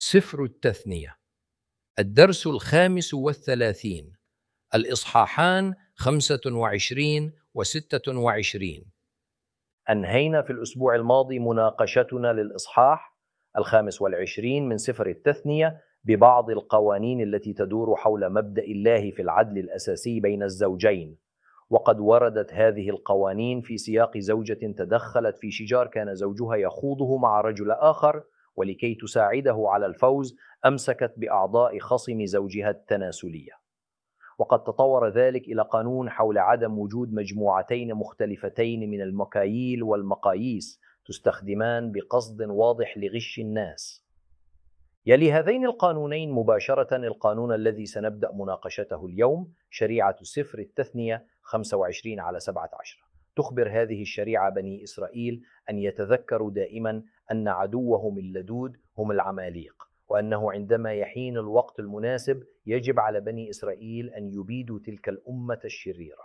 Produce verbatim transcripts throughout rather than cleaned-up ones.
سفر التثنية، الدرس الخامس والثلاثين، الإصحاحان خمسة وعشرين وستة وعشرين. أنهينا في الأسبوع الماضي مناقشتنا للإصحاح الخامس والعشرين من سفر التثنية ببعض القوانين التي تدور حول مبدأ الله في العدل الأساسي بين الزوجين، وقد وردت هذه القوانين في سياق زوجة تدخلت في شجار كان زوجها يخوضه مع رجل آخر، ولكي تساعده على الفوز أمسكت بأعضاء خصم زوجها التناسلية. وقد تطور ذلك إلى قانون حول عدم وجود مجموعتين مختلفتين من المكاييل والمقاييس تستخدمان بقصد واضح لغش الناس. يلي هذين القانونين مباشرة القانون الذي سنبدأ مناقشته اليوم، شريعة سفر التثنية خمسة وعشرين على سبعة عشر. تخبر هذه الشريعة بني إسرائيل أن يتذكروا دائما أن عدوهم اللدود هم العماليق، وأنه عندما يحين الوقت المناسب يجب على بني إسرائيل أن يبيدوا تلك الأمة الشريرة.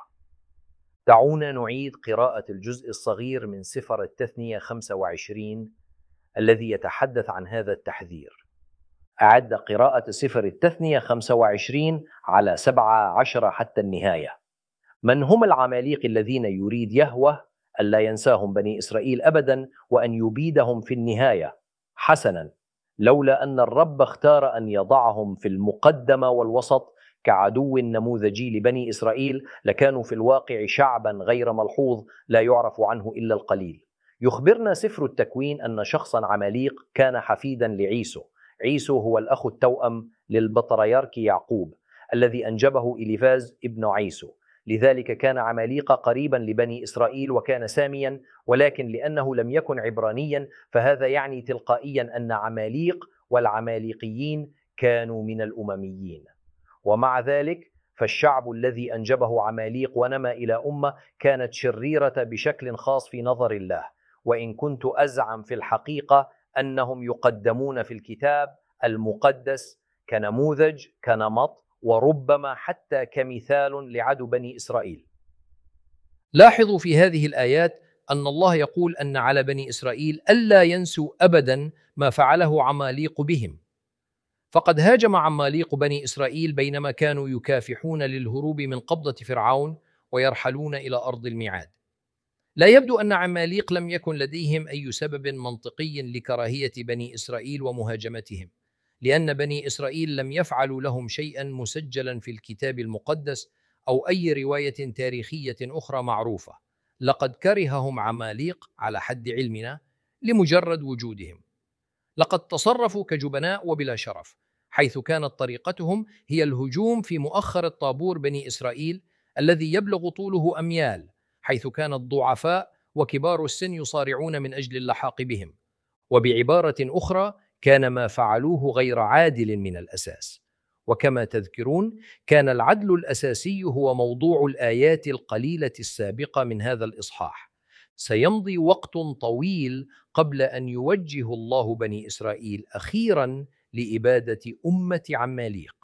دعونا نعيد قراءة الجزء الصغير من سفر التثنية خمسة وعشرين الذي يتحدث عن هذا التحذير. أعد قراءة سفر التثنية خمسة وعشرين على سبعة عشر حتى النهاية. من هم العماليق الذين يريد يهوه ألا ينساهم بني إسرائيل أبدا وأن يبيدهم في النهاية؟ حسنا، لولا أن الرب اختار أن يضعهم في المقدمة والوسط كعدو نموذجي لبني إسرائيل لكانوا في الواقع شعبا غير ملحوظ لا يعرف عنه إلا القليل. يخبرنا سفر التكوين أن شخصا عماليق كان حفيدا لعيسو. عيسو هو الأخ التوأم للبطريرك يعقوب الذي أنجبه إليفاز ابن عيسو، لذلك كان عماليق قريبا لبني إسرائيل وكان ساميا، ولكن لأنه لم يكن عبرانيا فهذا يعني تلقائيا أن عماليق والعماليقيين كانوا من الأمميين. ومع ذلك فالشعب الذي أنجبه عماليق ونمى إلى أمة كانت شريرة بشكل خاص في نظر الله، وإن كنت أزعم في الحقيقة أنهم يقدمون في الكتاب المقدس كنموذج كنمط وربما حتى كمثال لعدو بني إسرائيل. لاحظوا في هذه الآيات أن الله يقول أن على بني إسرائيل ألا ينسوا أبدا ما فعله عماليق بهم، فقد هاجم عماليق بني إسرائيل بينما كانوا يكافحون للهروب من قبضة فرعون ويرحلون إلى أرض الميعاد. لا يبدو أن عماليق لم يكن لديهم أي سبب منطقي لكراهية بني إسرائيل ومهاجمتهم، لأن بني إسرائيل لم يفعلوا لهم شيئا مسجلا في الكتاب المقدس أو أي رواية تاريخية أخرى معروفة. لقد كرههم عماليق على حد علمنا لمجرد وجودهم. لقد تصرفوا كجبناء وبلا شرف، حيث كانت طريقتهم هي الهجوم في مؤخر الطابور بني إسرائيل الذي يبلغ طوله أميال، حيث كان الضعفاء وكبار السن يصارعون من أجل اللحاق بهم. وبعبارة أخرى، كان ما فعلوه غير عادل من الأساس. وكما تذكرون، كان العدل الأساسي هو موضوع الآيات القليلة السابقة من هذا الإصحاح. سيمضي وقت طويل قبل أن يوجه الله بني إسرائيل أخيراً لإبادة أمة عماليق.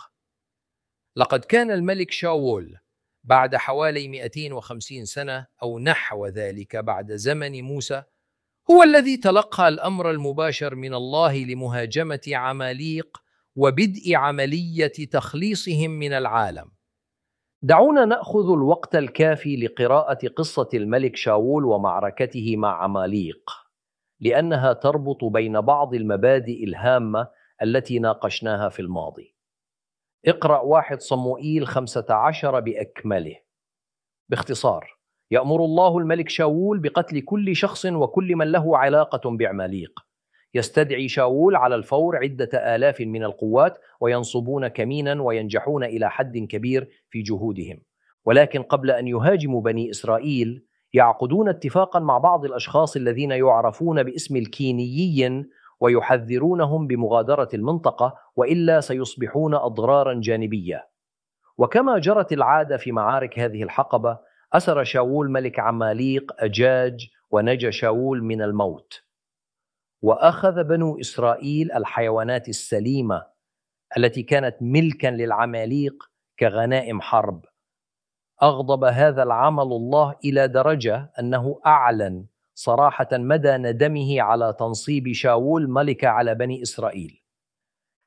لقد كان الملك شاول بعد حوالي مئتين وخمسين سنة أو نحو ذلك بعد زمن موسى هو الذي تلقى الأمر المباشر من الله لمهاجمة عماليق وبدء عملية تخليصهم من العالم. دعونا نأخذ الوقت الكافي لقراءة قصة الملك شاول ومعركته مع عماليق، لأنها تربط بين بعض المبادئ الهامة التي ناقشناها في الماضي. اقرأ واحد صموئيل خمسة عشر بأكمله. باختصار، يأمر الله الملك شاول بقتل كل شخص وكل من له علاقة بعماليق. يستدعي شاول على الفور عدة آلاف من القوات وينصبون كمينا وينجحون إلى حد كبير في جهودهم، ولكن قبل أن يهاجموا بني إسرائيل يعقدون اتفاقا مع بعض الأشخاص الذين يعرفون باسم الكينيين ويحذرونهم بمغادرة المنطقة وإلا سيصبحون أضرارا جانبية. وكما جرت العادة في معارك هذه الحقبة، أسر شاول ملك عماليق أجاج ونجى شاول من الموت. وأخذ بنو إسرائيل الحيوانات السليمة التي كانت ملكا للعماليق كغنائم حرب. أغضب هذا العمل الله إلى درجة أنه أعلن صراحة مدى ندمه على تنصيب شاول ملك على بني إسرائيل.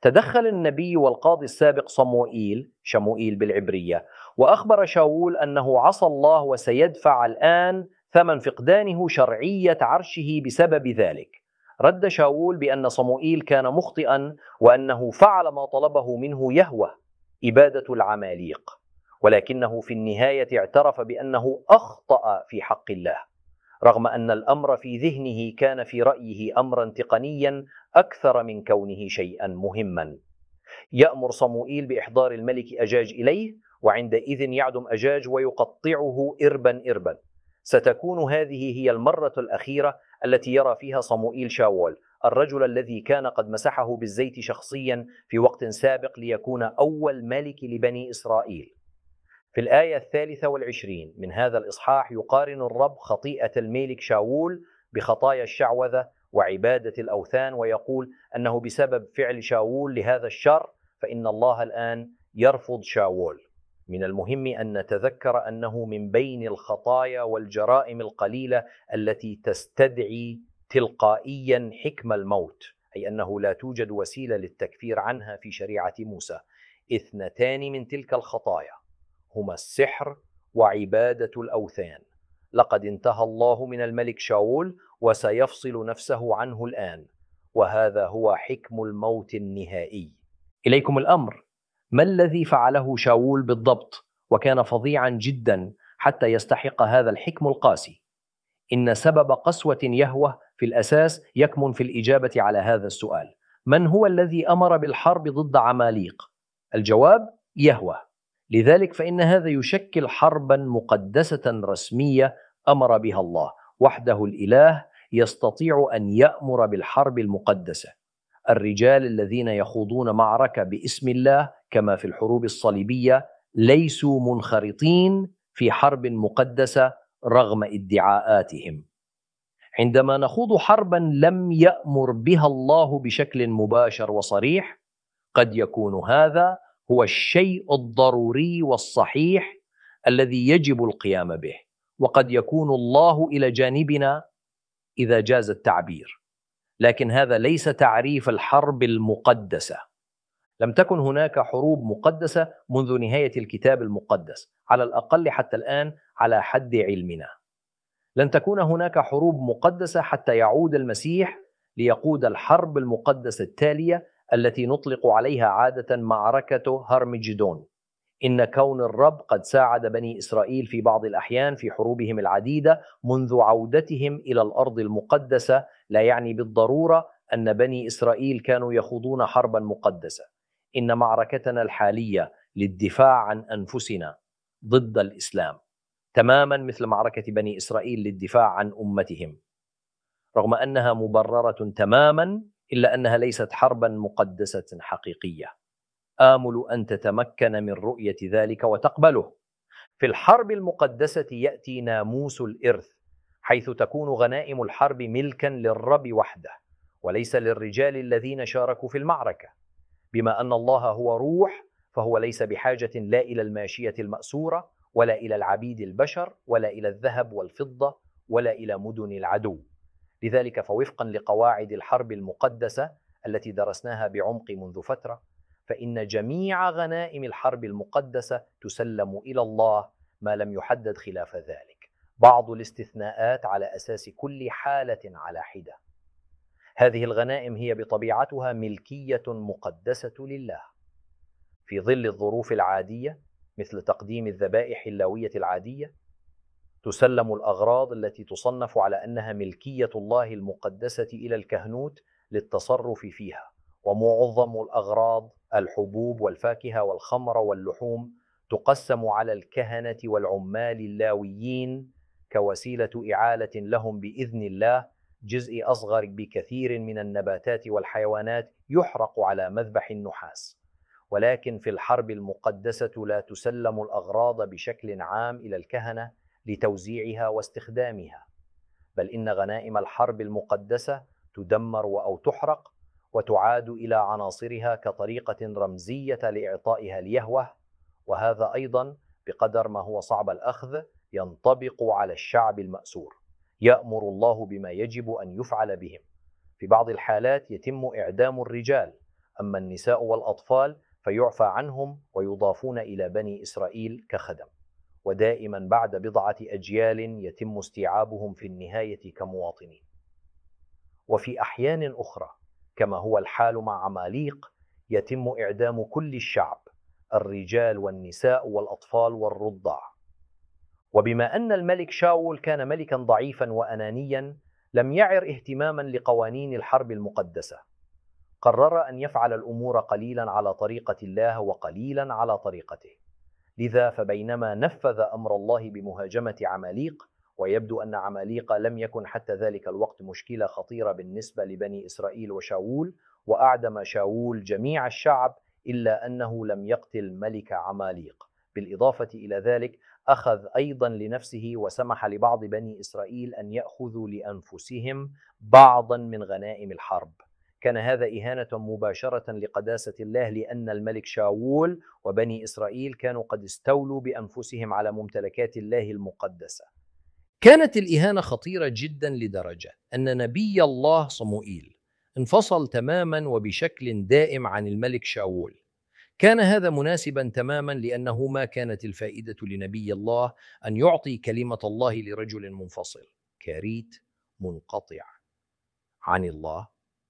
تدخل النبي والقاضي السابق صموئيل، شموئيل بالعبرية، وأخبر شاول أنه عصى الله وسيدفع الآن ثمن فقدانه شرعية عرشه بسبب ذلك. رد شاول بأن صموئيل كان مخطئا وأنه فعل ما طلبه منه يهوه، إبادة العماليق، ولكنه في النهاية اعترف بأنه أخطأ في حق الله، رغم أن الأمر في ذهنه كان في رأيه أمرا تقنيا أكثر من كونه شيئا مهما. يأمر صموئيل بإحضار الملك أجاج إليه، وعندئذ يعدم أجاج ويقطعه إربا إربا. ستكون هذه هي المرة الأخيرة التي يرى فيها صموئيل شاول، الرجل الذي كان قد مسحه بالزيت شخصيا في وقت سابق ليكون أول ملك لبني إسرائيل. في الآية الثالثة والعشرين من هذا الإصحاح يقارن الرب خطيئة الملك شاول بخطايا الشعوذة وعبادة الأوثان، ويقول أنه بسبب فعل شاول لهذا الشر فإن الله الآن يرفض شاول. من المهم أن نتذكر أنه من بين الخطايا والجرائم القليلة التي تستدعي تلقائيا حكم الموت، أي أنه لا توجد وسيلة للتكفير عنها في شريعة موسى. اثنتان من تلك الخطايا هما السحر وعبادة الأوثان. لقد انتهى الله من الملك شاول وسيفصل نفسه عنه الآن، وهذا هو حكم الموت النهائي. إليكم الأمر، ما الذي فعله شاول بالضبط وكان فظيعا جدا حتى يستحق هذا الحكم القاسي؟ إن سبب قسوة يهوه في الأساس يكمن في الإجابة على هذا السؤال: من هو الذي أمر بالحرب ضد عماليق؟ الجواب: يهوه. لذلك فإن هذا يشكل حربا مقدسة رسمية أمر بها الله وحده. الإله يستطيع أن يأمر بالحرب المقدسة. الرجال الذين يخوضون معركة باسم الله كما في الحروب الصليبية ليسوا منخرطين في حرب مقدسة رغم ادعاءاتهم. عندما نخوض حربا لم يأمر بها الله بشكل مباشر وصريح، قد يكون هذا هو الشيء الضروري والصحيح الذي يجب القيام به، وقد يكون الله إلى جانبنا إذا جاز التعبير، لكن هذا ليس تعريف الحرب المقدسة. لم تكن هناك حروب مقدسة منذ نهاية الكتاب المقدس، على الأقل حتى الآن على حد علمنا. لن تكون هناك حروب مقدسة حتى يعود المسيح ليقود الحرب المقدسة التالية التي نطلق عليها عادة معركة هرمجدون. إن كون الرب قد ساعد بني إسرائيل في بعض الأحيان في حروبهم العديدة منذ عودتهم إلى الأرض المقدسة لا يعني بالضرورة أن بني إسرائيل كانوا يخوضون حربا مقدسة. إن معركتنا الحالية للدفاع عن أنفسنا ضد الإسلام تماما مثل معركة بني إسرائيل للدفاع عن أمتهم، رغم أنها مبررة تماما إلا أنها ليست حربا مقدسة حقيقية. آمل أن تتمكن من رؤية ذلك وتقبله. في الحرب المقدسة يأتي ناموس الإرث، حيث تكون غنائم الحرب ملكا للرب وحده وليس للرجال الذين شاركوا في المعركة. بما أن الله هو روح فهو ليس بحاجة لا إلى الماشية المأسورة ولا إلى العبيد البشر ولا إلى الذهب والفضة ولا إلى مدن العدو. لذلك فوفقا لقواعد الحرب المقدسة التي درسناها بعمق منذ فترة، فإن جميع غنائم الحرب المقدسة تسلم إلى الله ما لم يحدد خلاف ذلك، بعض الاستثناءات على أساس كل حالة على حدة. هذه الغنائم هي بطبيعتها ملكية مقدسة لله. في ظل الظروف العادية مثل تقديم الذبائح اللاوية العادية، تسلم الأغراض التي تصنف على أنها ملكية الله المقدسة إلى الكهنوت للتصرف فيها، ومعظم الأغراض الحبوب والفاكهة والخمر واللحوم تقسم على الكهنة والعمال اللاويين كوسيلة إعالة لهم بإذن الله. جزء أصغر بكثير من النباتات والحيوانات يحرق على مذبح النحاس. ولكن في الحرب المقدسة لا تسلم الأغراض بشكل عام إلى الكهنة لتوزيعها واستخدامها، بل إن غنائم الحرب المقدسة تدمر أو تحرق وتعاد إلى عناصرها كطريقة رمزية لإعطائها ليهوه. وهذا أيضا بقدر ما هو صعب الأخذ ينطبق على الشعب المأسور. يأمر الله بما يجب أن يفعل بهم. في بعض الحالات يتم إعدام الرجال، أما النساء والأطفال فيعفى عنهم ويضافون إلى بني إسرائيل كخدم، ودائما بعد بضعة أجيال يتم استيعابهم في النهاية كمواطنين. وفي أحيان أخرى كما هو الحال مع عماليق يتم إعدام كل الشعب، الرجال والنساء والأطفال والرضع. وبما أن الملك شاول كان ملكا ضعيفا وأنانيا لم يعر اهتماما لقوانين الحرب المقدسة، قرر أن يفعل الأمور قليلا على طريقة الله وقليلا على طريقته. لذا فبينما نفذ أمر الله بمهاجمة عماليق، ويبدو أن عماليق لم يكن حتى ذلك الوقت مشكلة خطيرة بالنسبة لبني إسرائيل وشاول، وأعدم شاول جميع الشعب، إلا أنه لم يقتل ملك عماليق. بالإضافة إلى ذلك أخذ أيضا لنفسه وسمح لبعض بني إسرائيل أن يأخذوا لأنفسهم بعضا من غنائم الحرب. كان هذا إهانة مباشرة لقداسة الله، لأن الملك شاول وبني إسرائيل كانوا قد استولوا بأنفسهم على ممتلكات الله المقدسة. كانت الإهانة خطيرة جدا لدرجة أن نبي الله صموئيل انفصل تماما وبشكل دائم عن الملك شاول. كان هذا مناسبا تماما، لأنه ما كانت الفائدة لنبي الله أن يعطي كلمة الله لرجل منفصل كاريت منقطع عن الله.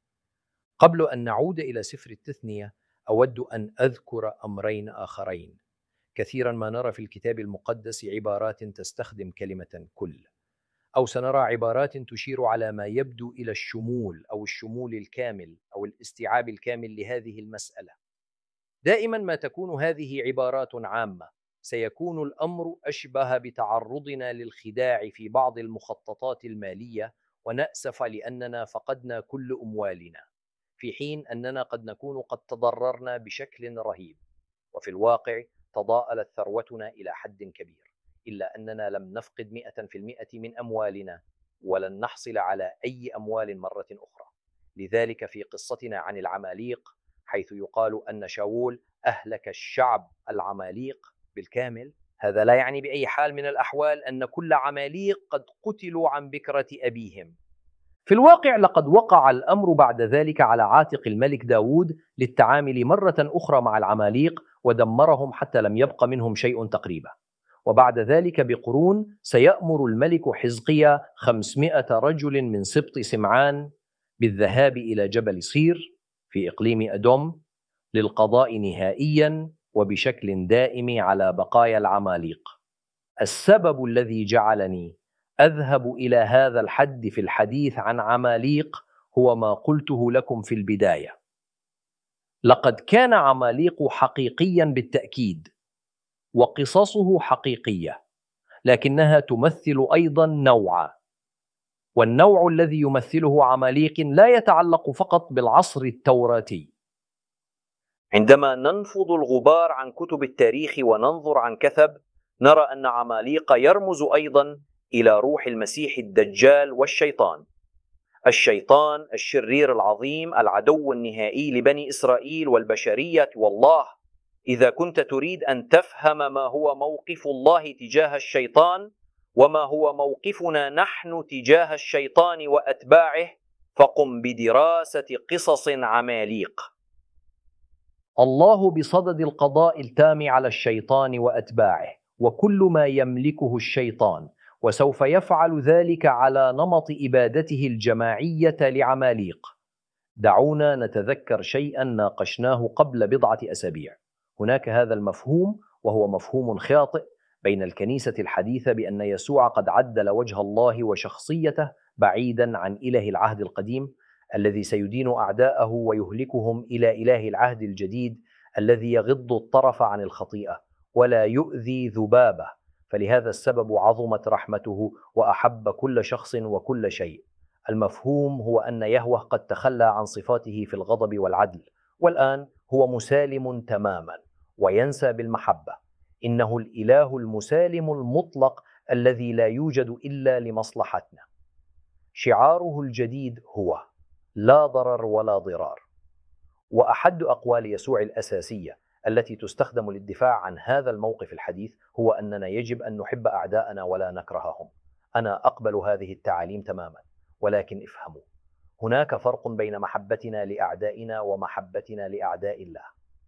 قبل أن نعود إلى سفر التثنية أود أن أذكر أمرين آخرين. كثيرا ما نرى في الكتاب المقدس عبارات تستخدم كلمة كل، أو سنرى عبارات تشير على ما يبدو إلى الشمول أو الشمول الكامل أو الاستيعاب الكامل لهذه المسألة. دائما ما تكون هذه عبارات عامة، سيكون الأمر أشبه بتعرضنا للخداع في بعض المخططات المالية ونأسف لأننا فقدنا كل أموالنا، في حين أننا قد نكون قد تضررنا بشكل رهيب، وفي الواقع تضاءلت ثروتنا إلى حد كبير، إلا أننا لم نفقد مئة في المئة من أموالنا، ولن نحصل على أي أموال مرة أخرى. لذلك في قصتنا عن العماليق، حيث يقال أن شاول أهلك الشعب العماليق بالكامل، هذا لا يعني بأي حال من الأحوال أن كل عماليق قد قتلوا عن بكرة أبيهم. في الواقع لقد وقع الأمر بعد ذلك على عاتق الملك داود للتعامل مرة أخرى مع العماليق، ودمرهم حتى لم يبق منهم شيء تقريبا. وبعد ذلك بقرون سيأمر الملك حزقيا خمسمائة رجل من سبط سمعان بالذهاب إلى جبل صير في إقليم أدوم للقضاء نهائيا وبشكل دائم على بقايا العماليق. السبب الذي جعلني أذهب إلى هذا الحد في الحديث عن عماليق هو ما قلته لكم في البداية. لقد كان عماليق حقيقيا بالتأكيد، وقصصه حقيقية، لكنها تمثل أيضا نوعا، والنوع الذي يمثله عماليق لا يتعلق فقط بالعصر التوراتي. عندما ننفض الغبار عن كتب التاريخ وننظر عن كثب، نرى أن عماليق يرمز أيضا إلى روح المسيح الدجال والشيطان. الشيطان الشرير العظيم، العدو النهائي لبني إسرائيل والبشرية والله. إذا كنت تريد أن تفهم ما هو موقف الله تجاه الشيطان وما هو موقفنا نحن تجاه الشيطان وأتباعه، فقم بدراسة قصص عماليق. الله بصدد القضاء التام على الشيطان وأتباعه وكل ما يملكه الشيطان، وسوف يفعل ذلك على نمط إبادته الجماعية لعماليق. دعونا نتذكر شيئا ناقشناه قبل بضعة أسابيع. هناك هذا المفهوم، وهو مفهوم خاطئ بين الكنيسة الحديثة، بأن يسوع قد عدل وجه الله وشخصيته بعيدا عن إله العهد القديم الذي سيدين أعداءه ويهلكهم، إلى إله العهد الجديد الذي يغض الطرف عن الخطيئة ولا يؤذي ذبابة. فلهذا السبب عظمت رحمته وأحب كل شخص وكل شيء. المفهوم هو أن يهوه قد تخلى عن صفاته في الغضب والعدل، والآن هو مسالم تماما وينسى بالمحبة. إنه الإله المسالم المطلق الذي لا يوجد إلا لمصلحتنا. شعاره الجديد هو لا ضرر ولا ضرار. وأحد أقوال يسوع الأساسية التي تستخدم للدفاع عن هذا الموقف الحديث هو أننا يجب أن نحب أعداءنا ولا نكرههم. أنا أقبل هذه التعاليم تماما، ولكن افهموا، هناك فرق بين محبتنا لأعدائنا ومحبتنا لأعداء الله.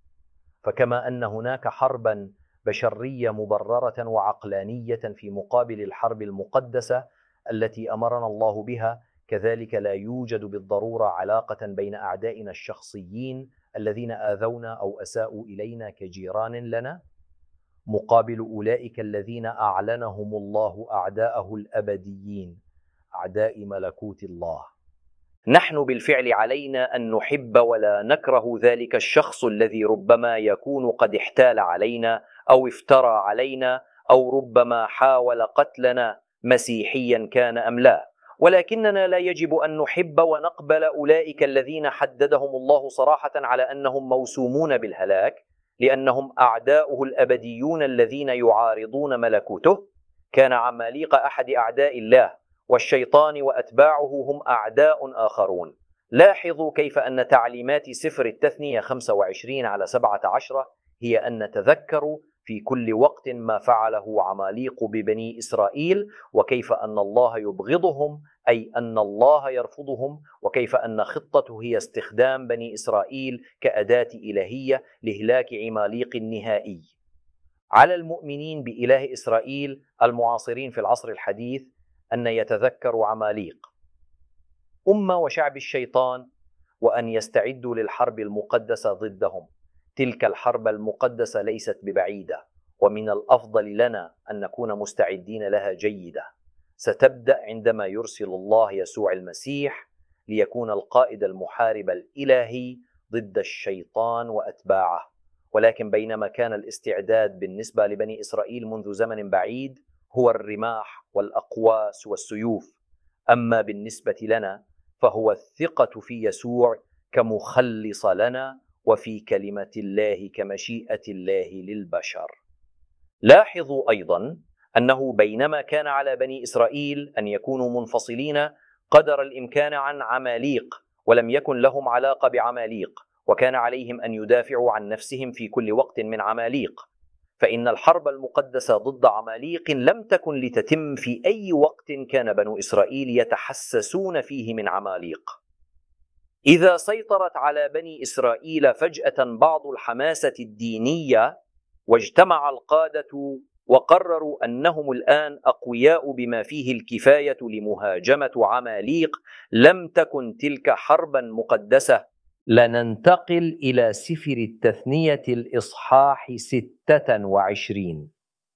فكما أن هناك حربا بشرية مبررة وعقلانية في مقابل الحرب المقدسة التي أمرنا الله بها، كذلك لا يوجد بالضرورة علاقة بين أعدائنا الشخصيين الذين آذونا أو أساءوا إلينا كجيران لنا مقابل أولئك الذين أعلنهم الله أعداءه الأبديين، أعداء ملكوت الله. نحن بالفعل علينا أن نحب ولا نكره ذلك الشخص الذي ربما يكون قد احتال علينا أو افترى علينا أو ربما حاول قتلنا، مسيحيا كان أم لا، ولكننا لا يجب أن نحب ونقبل أولئك الذين حددهم الله صراحة على أنهم موسومون بالهلاك، لأنهم أعداؤه الأبديون الذين يعارضون ملكوته. كان عماليق أحد أعداء الله، والشيطان وأتباعه هم أعداء آخرون. لاحظوا كيف أن تعليمات سفر التثنية خمسة وعشرين على سبعة عشر هي أن نتذكر في كل وقت ما فعله عماليق ببني إسرائيل، وكيف أن الله يبغضهم، أي أن الله يرفضهم، وكيف أن خطته هي استخدام بني إسرائيل كأداة إلهية لإهلاك عماليق النهائي. على المؤمنين بإله إسرائيل المعاصرين في العصر الحديث أن يتذكروا عماليق أمة وشعب الشيطان، وأن يستعدوا للحرب المقدسة ضدهم. تلك الحرب المقدسة ليست ببعيدة، ومن الأفضل لنا أن نكون مستعدين لها جيدة. ستبدأ عندما يرسل الله يسوع المسيح ليكون القائد المحارب الإلهي ضد الشيطان وأتباعه. ولكن بينما كان الاستعداد بالنسبة لبني إسرائيل منذ زمن بعيد هو الرماح والأقواس والسيوف، أما بالنسبة لنا فهو الثقة في يسوع كمخلص لنا، وفي كلمة الله كمشيئة الله للبشر. لاحظوا أيضا أنه بينما كان على بني إسرائيل أن يكونوا منفصلين قدر الإمكان عن عماليق، ولم يكن لهم علاقة بعماليق، وكان عليهم أن يدافعوا عن نفسهم في كل وقت من عماليق، فإن الحرب المقدسة ضد عماليق لم تكن لتتم في أي وقت كان بنو إسرائيل يتحسسون فيه من عماليق. إذا سيطرت على بني إسرائيل فجأة بعض الحماسة الدينية واجتمع القادة وقرروا أنهم الآن أقوياء بما فيه الكفاية لمهاجمة عماليق، لم تكن تلك حربا مقدسة. لننتقل إلى سفر التثنية الإصحاح ستة وعشرين.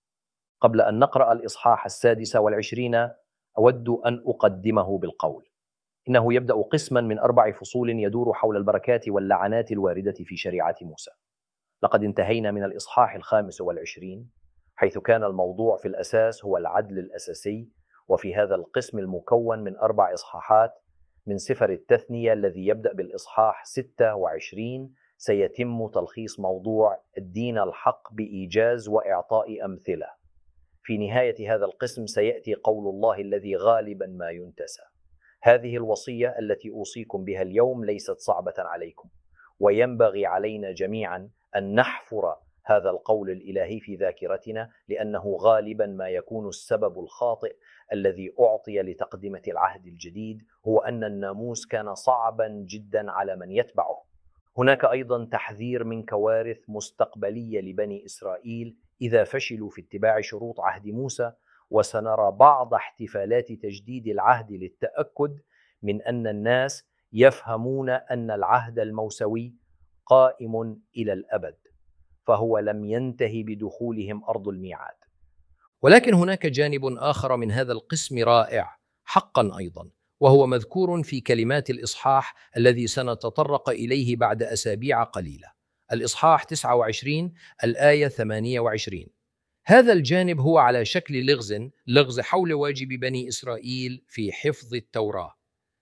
قبل أن نقرأ الإصحاح السادس والعشرين أود أن أقدمه بالقول: إنه يبدأ قسما من أربع فصول يدور حول البركات واللعنات الواردة في شريعة موسى. لقد انتهينا من الإصحاح الخامس والعشرين، حيث كان الموضوع في الأساس هو العدل الأساسي، وفي هذا القسم المكون من أربع إصحاحات من سفر التثنية الذي يبدأ بالإصحاح ستة وعشرين سيتم تلخيص موضوع الدين الحق بإيجاز وإعطاء أمثلة. في نهاية هذا القسم سيأتي قول الله الذي غالبا ما ينتسى. هذه الوصية التي أوصيكم بها اليوم ليست صعبة عليكم، وينبغي علينا جميعا أن نحفر هذا القول الإلهي في ذاكرتنا، لأنه غالبا ما يكون السبب الخاطئ الذي أعطي لتقدمة العهد الجديد هو أن الناموس كان صعبا جدا على من يتبعه. هناك أيضا تحذير من كوارث مستقبلية لبني إسرائيل إذا فشلوا في اتباع شروط عهد موسى، وسنرى بعض احتفالات تجديد العهد للتأكد من أن الناس يفهمون أن العهد الموسوي قائم إلى الأبد، فهو لم ينتهي بدخولهم أرض الميعاد. ولكن هناك جانب آخر من هذا القسم رائع حقا أيضا، وهو مذكور في كلمات الإصحاح الذي سنتطرق إليه بعد أسابيع قليلة. الإصحاح تسعة وعشرين الآية ثمانية وعشرين. هذا الجانب هو على شكل لغز لغز حول واجب بني إسرائيل في حفظ التوراة.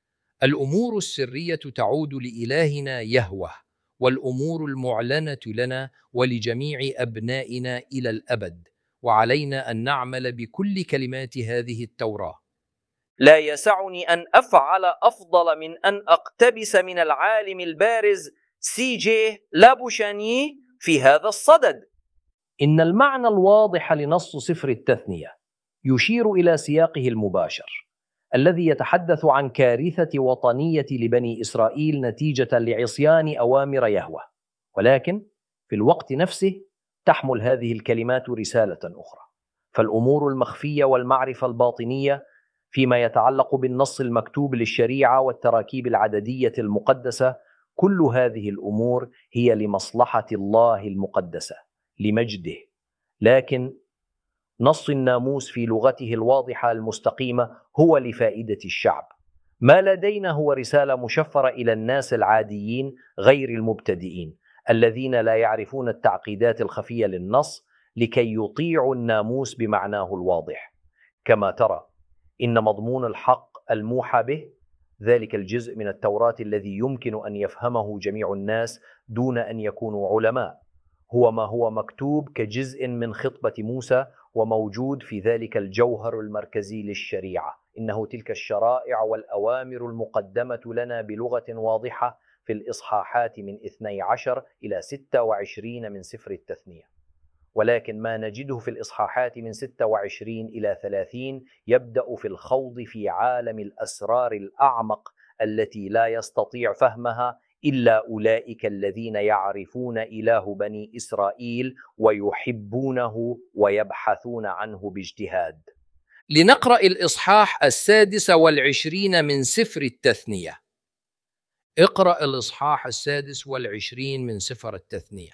الأمور السرية تعود لإلهنا يهوه، والأمور المعلنة لنا ولجميع أبنائنا إلى الأبد، وعلينا أن نعمل بكل كلمات هذه التوراة. لا يسعني أن أفعل أفضل من أن أقتبس من العالم البارز سي جي لابوشاني في هذا الصدد. إن المعنى الواضح لنص سفر التثنية يشير إلى سياقه المباشر. الذي يتحدث عن كارثة وطنية لبني إسرائيل نتيجة لعصيان أوامر يهوه، ولكن في الوقت نفسه تحمل هذه الكلمات رسالة أخرى. فالأمور المخفية والمعرفة الباطنية فيما يتعلق بالنص المكتوب للشريعة والتراكيب العددية المقدسة، كل هذه الأمور هي لمصلحة الله المقدسة لمجده، لكن نص الناموس في لغته الواضحة المستقيمة هو لفائدة الشعب. ما لدينا هو رسالة مشفرة إلى الناس العاديين غير المبتدئين الذين لا يعرفون التعقيدات الخفية للنص لكي يطيعوا الناموس بمعناه الواضح. كما ترى، إن مضمون الحق الموحى به، ذلك الجزء من التوراة الذي يمكن أن يفهمه جميع الناس دون أن يكونوا علماء، هو ما هو مكتوب كجزء من خطبة موسى، وموجود في ذلك الجوهر المركزي للشريعة. إنه تلك الشرائع والأوامر المقدمة لنا بلغة واضحة في الإصحاحات من اثني عشر إلى ستة وعشرين من سفر التثنية. ولكن ما نجده في الإصحاحات من ستة وعشرين إلى ثلاثين يبدأ في الخوض في عالم الأسرار الأعمق التي لا يستطيع فهمها إلا أولئك الذين يعرفون إله بني إسرائيل ويحبونه ويبحثون عنه باجتهاد. لنقرأ الإصحاح السادس والعشرين من سفر التثنية. اقرأ الإصحاح السادس والعشرين من سفر التثنية.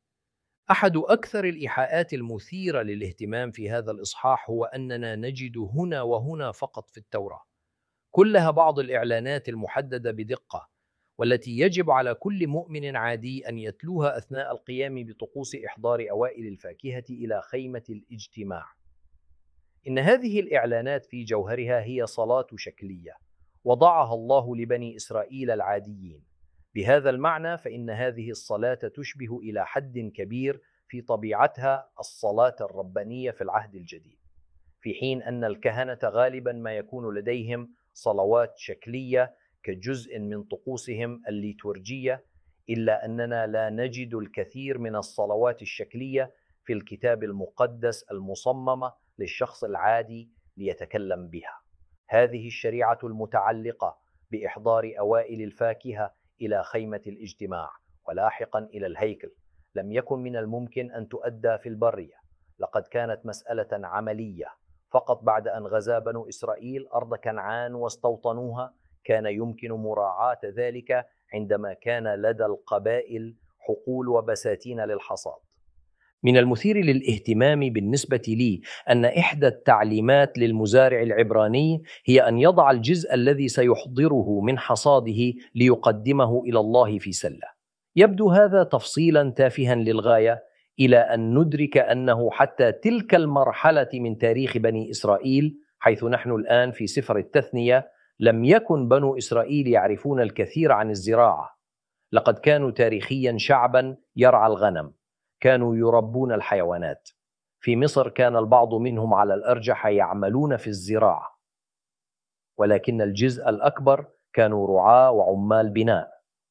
أحد أكثر الإيحاءات المثيرة للاهتمام في هذا الإصحاح هو أننا نجد هنا وهنا فقط في التوراة، كلها بعض الإعلانات المحددة بدقة، والتي يجب على كل مؤمن عادي أن يتلوها أثناء القيام بطقوس إحضار أوائل الفاكهة إلى خيمة الاجتماع. إن هذه الإعلانات في جوهرها هي صلاة شكلية وضعها الله لبني إسرائيل العاديين. بهذا المعنى فإن هذه الصلاة تشبه إلى حد كبير في طبيعتها الصلاة الربانية في العهد الجديد، في حين أن الكهنة غالبا ما يكون لديهم صلوات شكلية كجزء من طقوسهم الليتورجية، إلا أننا لا نجد الكثير من الصلوات الشكلية في الكتاب المقدس المصممة للشخص العادي ليتكلم بها. هذه الشريعة المتعلقة بإحضار أوائل الفاكهة إلى خيمة الاجتماع ولاحقا إلى الهيكل لم يكن من الممكن أن تؤدى في البرية. لقد كانت مسألة عملية. فقط بعد أن غزا بنو إسرائيل أرض كنعان واستوطنوها كان يمكن مراعاة ذلك عندما كان لدى القبائل حقول وبساتين للحصاد. من المثير للاهتمام بالنسبة لي أن إحدى التعليمات للمزارع العبراني هي أن يضع الجزء الذي سيحضره من حصاده ليقدمه إلى الله في سلة. يبدو هذا تفصيلا تافها للغاية، إلى أن ندرك أنه حتى تلك المرحلة من تاريخ بني إسرائيل، حيث نحن الآن في سفر التثنية، لم يكن بنو إسرائيل يعرفون الكثير عن الزراعة. لقد كانوا تاريخيا شعبا يرعى الغنم، كانوا يربون الحيوانات. في مصر كان البعض منهم على الأرجح يعملون في الزراعة، ولكن الجزء الأكبر كانوا رعاة وعمال بناء.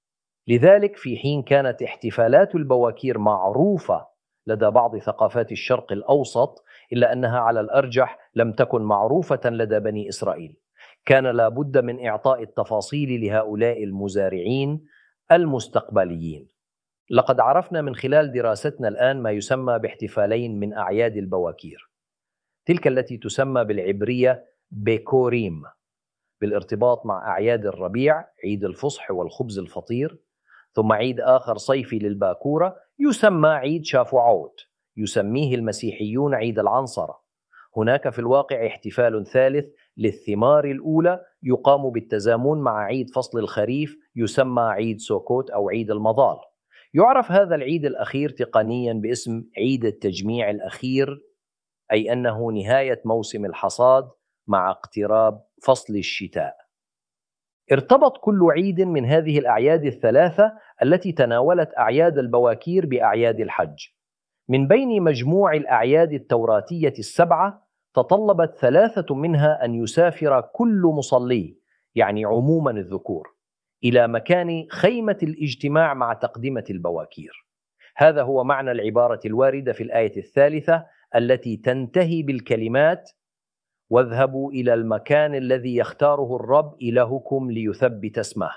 لذلك في حين كانت احتفالات البواكير معروفة لدى بعض ثقافات الشرق الأوسط، إلا أنها على الأرجح لم تكن معروفة لدى بني إسرائيل. كان لا بد من إعطاء التفاصيل لهؤلاء المزارعين المستقبليين. لقد عرفنا من خلال دراستنا الآن ما يسمى باحتفالين من أعياد البواكير، تلك التي تسمى بالعبرية بيكوريم بالارتباط مع أعياد الربيع، عيد الفصح والخبز الفطير، ثم عيد آخر صيفي للباكورة يسمى عيد شافوعوت، يسميه المسيحيون عيد العنصرة. هناك في الواقع احتفال ثالث للثمار الأولى يقام بالتزامن مع عيد فصل الخريف يسمى عيد سوكوت أو عيد المظال. يعرف هذا العيد الأخير تقنيا باسم عيد التجميع الأخير، أي أنه نهاية موسم الحصاد مع اقتراب فصل الشتاء. ارتبط كل عيد من هذه الأعياد الثلاثة التي تناولت أعياد البواكير بأعياد الحج. من بين مجموع الأعياد التوراتية السبعة تطلبت ثلاثة منها أن يسافر كل مصلي، يعني عموما الذكور، إلى مكان خيمة الاجتماع مع تقدمة البواكير. هذا هو معنى العبارة الواردة في الآية الثالثة التي تنتهي بالكلمات واذهبوا إلى المكان الذي يختاره الرب إلهكم ليثبت اسمه.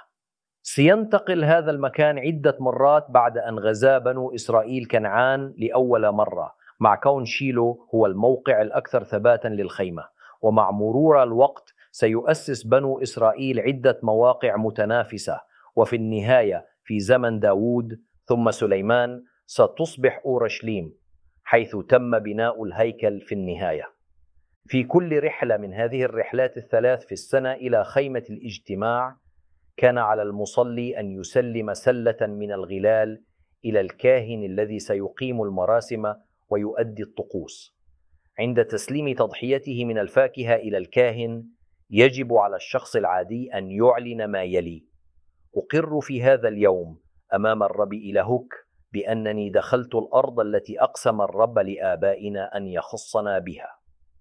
سينتقل هذا المكان عدة مرات بعد أن غزا بنو إسرائيل كنعان لأول مرة، مع كون شيلو هو الموقع الأكثر ثباتا للخيمة. ومع مرور الوقت سيؤسس بنو إسرائيل عدة مواقع متنافسة، وفي النهاية في زمن داود ثم سليمان ستصبح أورشليم، حيث تم بناء الهيكل في النهاية. في كل رحلة من هذه الرحلات الثلاث في السنة إلى خيمة الاجتماع، كان على المصلي أن يسلم سلة من الغلال إلى الكاهن الذي سيقيم المراسم ويؤدي الطقوس. عند تسليم تضحيته من الفاكهة إلى الكاهن، يجب على الشخص العادي أن يعلن ما يلي: أقر في هذا اليوم أمام الرب إلهك بأنني دخلت الأرض التي أقسم الرب لآبائنا أن يخصنا بها.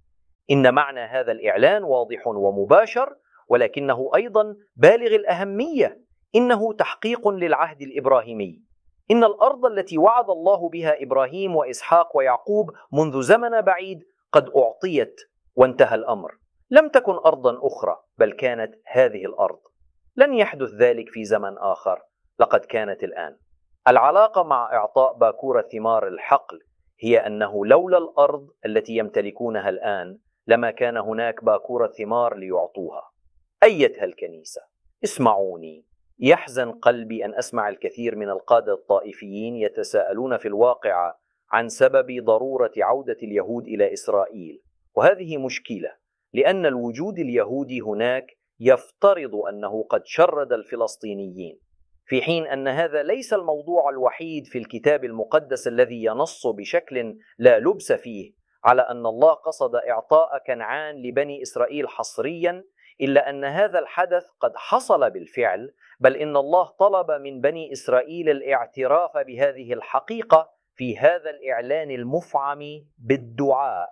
إن معنى هذا الإعلان واضح ومباشر، ولكنه أيضا بالغ الأهمية. إنه تحقيق للعهد الإبراهيمي. إن الأرض التي وعد الله بها إبراهيم وإسحاق ويعقوب منذ زمن بعيد قد أعطيت وانتهى الأمر. لم تكن أرضا أخرى، بل كانت هذه الأرض. لن يحدث ذلك في زمن آخر، لقد كانت الآن. العلاقة مع إعطاء باكورة ثمار الحقل هي أنه لولا الأرض التي يمتلكونها الآن لما كان هناك باكورة ثمار ليعطوها. أيتها الكنيسة، اسمعوني. يحزن قلبي أن أسمع الكثير من القادة الطائفيين يتساءلون في الواقع عن سبب ضرورة عودة اليهود إلى إسرائيل، وهذه مشكلة، لأن الوجود اليهودي هناك يفترض أنه قد شرد الفلسطينيين، في حين أن هذا ليس الموضوع الوحيد في الكتاب المقدس الذي ينص بشكل لا لبس فيه على أن الله قصد إعطاء كنعان لبني إسرائيل حصريا، إلا أن هذا الحدث قد حصل بالفعل، بل إن الله طلب من بني إسرائيل الاعتراف بهذه الحقيقة في هذا الإعلان المفعم بالدعاء.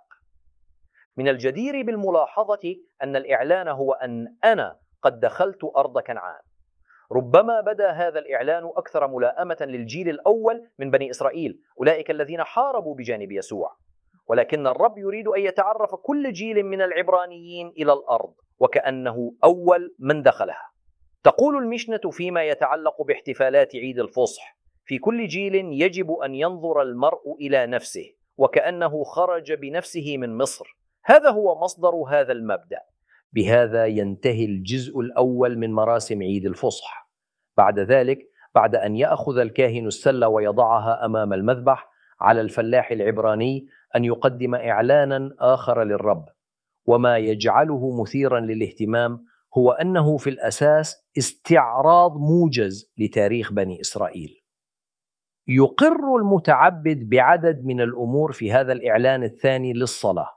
من الجدير بالملاحظة أن الإعلان هو أن أنا قد دخلت أرض كنعان. ربما بدا هذا الإعلان أكثر ملائمة للجيل الأول من بني إسرائيل، أولئك الذين حاربوا بجانب يسوع، ولكن الرب يريد أن يتعرف كل جيل من العبرانيين إلى الأرض وكأنه أول من دخلها. تقول المشنة فيما يتعلق باحتفالات عيد الفصح: في كل جيل يجب أن ينظر المرء إلى نفسه وكأنه خرج بنفسه من مصر. هذا هو مصدر هذا المبدأ. بهذا ينتهي الجزء الأول من مراسم عيد الفصح. بعد ذلك، بعد أن يأخذ الكاهن السلة ويضعها أمام المذبح، على الفلاح العبراني أن يقدم إعلانا آخر للرب. وما يجعله مثيرا للاهتمام هو أنه في الأساس استعراض موجز لتاريخ بني إسرائيل. يقر المتعبد بعدد من الأمور في هذا الإعلان الثاني للصلاة.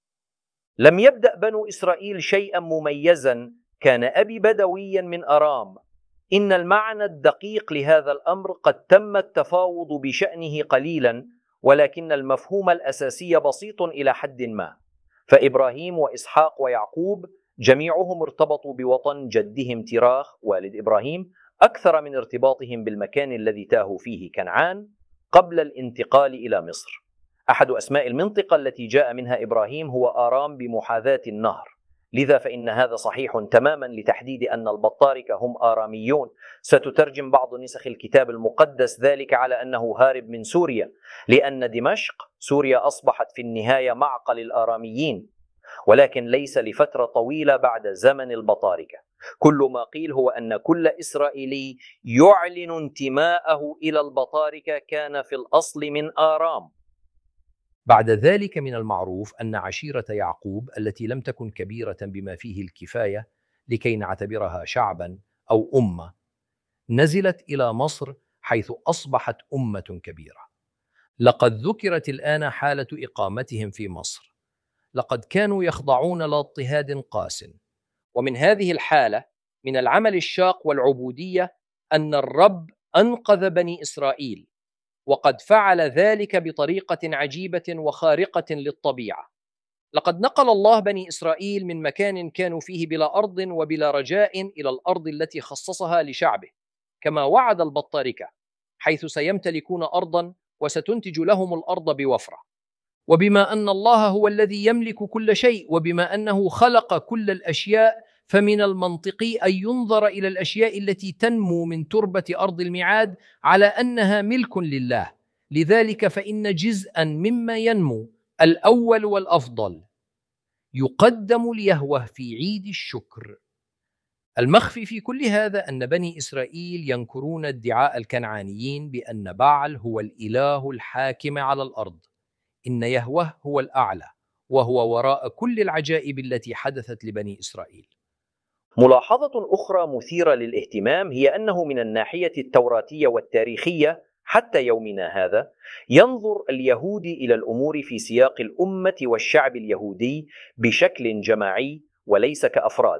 لم يبدأ بنو إسرائيل شيئا مميزا، كان أبي بدويا من أرام. إن المعنى الدقيق لهذا الأمر قد تم التفاوض بشأنه قليلا، ولكن المفهوم الأساسي بسيط إلى حد ما. فإبراهيم وإسحاق ويعقوب جميعهم ارتبطوا بوطن جدهم تراخ والد إبراهيم أكثر من ارتباطهم بالمكان الذي تاهوا فيه كنعان قبل الانتقال إلى مصر. أحد أسماء المنطقة التي جاء منها إبراهيم هو آرام بمحاذاة النهر، لذا فإن هذا صحيح تماما لتحديد أن البطاركة هم آراميون. ستترجم بعض نسخ الكتاب المقدس ذلك على أنه هارب من سوريا، لأن دمشق سوريا أصبحت في النهاية معقل الآراميين، ولكن ليس لفترة طويلة بعد زمن البطاركة. كل ما قيل هو أن كل إسرائيلي يعلن انتماءه إلى البطاركة كان في الأصل من آرام. بعد ذلك من المعروف أن عشيرة يعقوب التي لم تكن كبيرة بما فيه الكفاية لكي نعتبرها شعبا أو أمة، نزلت إلى مصر حيث أصبحت أمة كبيرة. لقد ذكرت الآن حالة إقامتهم في مصر. لقد كانوا يخضعون لاضطهاد قاس، ومن هذه الحالة من العمل الشاق والعبودية أن الرب أنقذ بني إسرائيل، وقد فعل ذلك بطريقة عجيبة وخارقة للطبيعة. لقد نقل الله بني إسرائيل من مكان كانوا فيه بلا أرض وبلا رجاء إلى الأرض التي خصصها لشعبه، كما وعد البطاركة، حيث سيمتلكون أرضا وستنتج لهم الأرض بوفرة. وبما أن الله هو الذي يملك كل شيء، وبما أنه خلق كل الأشياء، فمن المنطقي أن ينظر إلى الأشياء التي تنمو من تربة أرض الميعاد على أنها ملك لله. لذلك فإن جزءا مما ينمو، الأول والأفضل، يقدم ليهوه في عيد الشكر. المخفي في كل هذا أن بني إسرائيل ينكرون ادعاء الكنعانيين بأن بعل هو الإله الحاكم على الأرض. إن يهوه هو الأعلى، وهو وراء كل العجائب التي حدثت لبني إسرائيل. ملاحظة أخرى مثيرة للاهتمام هي أنه من الناحية التوراتية والتاريخية حتى يومنا هذا ينظر اليهودي إلى الأمور في سياق الأمة والشعب اليهودي بشكل جماعي وليس كأفراد.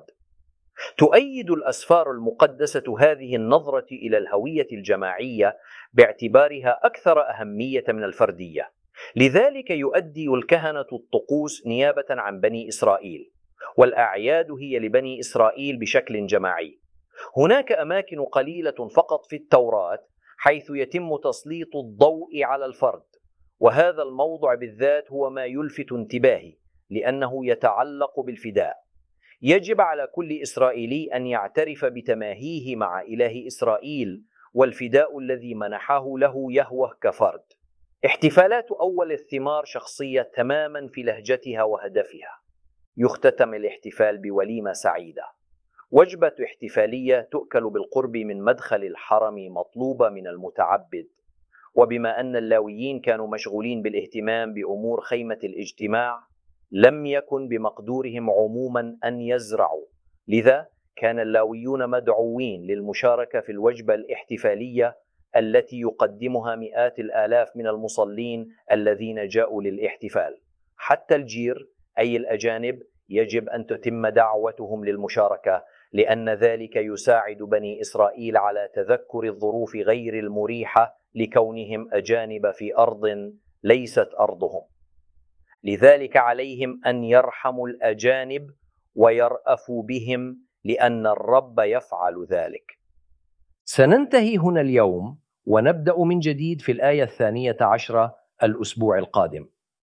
تؤيد الأسفار المقدسة هذه النظرة إلى الهوية الجماعية باعتبارها أكثر أهمية من الفردية. لذلك يؤدي الكهنة الطقوس نيابة عن بني إسرائيل، والأعياد هي لبني إسرائيل بشكل جماعي. هناك أماكن قليلة فقط في التوراة حيث يتم تسليط الضوء على الفرد، وهذا الموضع بالذات هو ما يلفت انتباهي لأنه يتعلق بالفداء. يجب على كل إسرائيلي أن يعترف بتماهيه مع إله إسرائيل والفداء الذي منحه له يهوه كفرد. احتفالات أول الثمار شخصية تماما في لهجتها وهدفها. يختتم الاحتفال بوليمة سعيدة، وجبة احتفالية تؤكل بالقرب من مدخل الحرم مطلوبة من المتعبد. وبما أن اللاويين كانوا مشغولين بالاهتمام بأمور خيمة الاجتماع، لم يكن بمقدورهم عموما أن يزرعوا، لذا كان اللاويون مدعوين للمشاركة في الوجبة الاحتفالية التي يقدمها مئات الآلاف من المصلين الذين جاءوا للاحتفال. حتى الجير أي الأجانب يجب أن تتم دعوتهم للمشاركة، لأن ذلك يساعد بني إسرائيل على تذكر الظروف غير المريحة لكونهم أجانب في أرض ليست أرضهم. لذلك عليهم أن يرحموا الأجانب ويرأفوا بهم، لأن الرب يفعل ذلك. سننتهي هنا اليوم ونبدأ من جديد في الآية الثانية عشرة الأسبوع القادم.